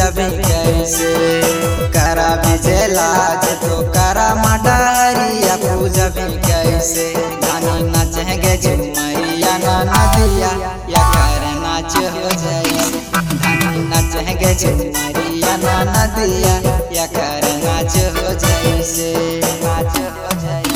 पूजबी कैसे करा बिजलाज तो करा मडरिया पूजबी कैसे धानी नाचेंगे झुमरिया ना नदिया या कर नाच हो जैसे धानी नाचेंगे झुमरिया ना नदिया या कर नाच हो जैसे नाच हो जैसे।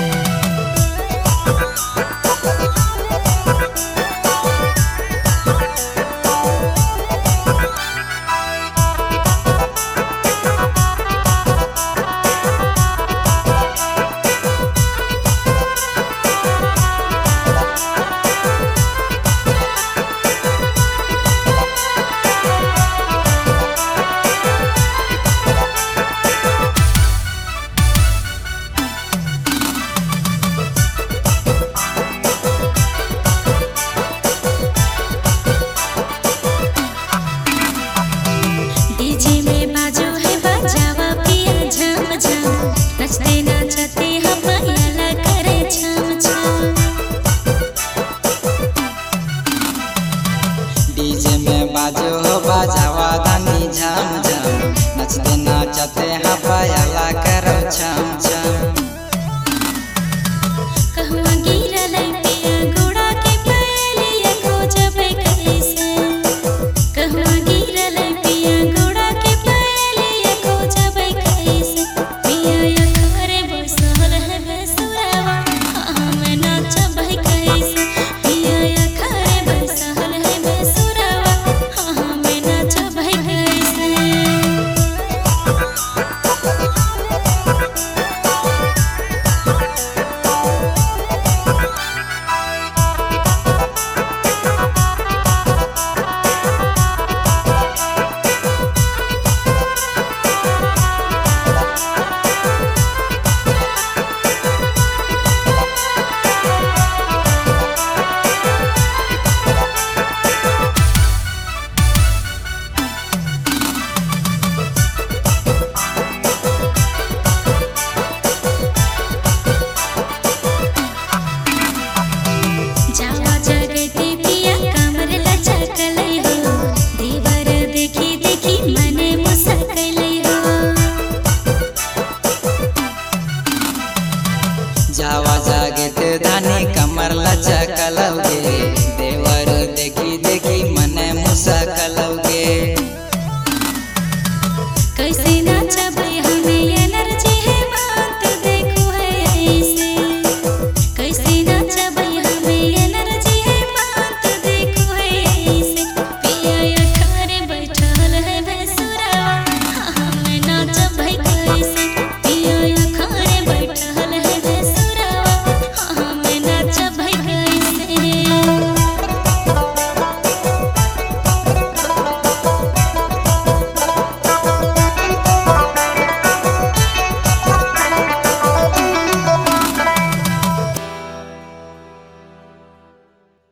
डीजे में बाजो हो बाजावा धानी झम झम नचते नाचते हाँ पायला करो छम छम। कहवा गिरल पिया गोड़ा के पहलिया खोजबे कैसे कहवा गिरल पिया गोड़ा के पहलिया खोजबे कैसे पिया अखरे बसल है बेसुरावा हम नाचबे कैसे पिया अखरे बसल है बेसुरावा हम नाचबे कैसे। जावा जगते पिया कमर लचकलै हो देवर देखी देखी मने मुसकलै हो। जावा जागते धानी कमर लचकलौगे देवर देखी देखी मने मुसकलौगे। कैसे ना